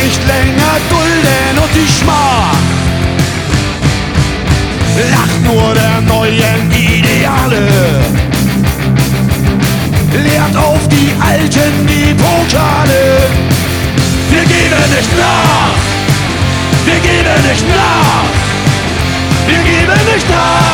nicht länger dulden und die Schmach lacht nur der neuen Ideale, leert auf die alten die Pokale. Wir geben nicht nach, wir geben nicht nach, wir geben nicht nach.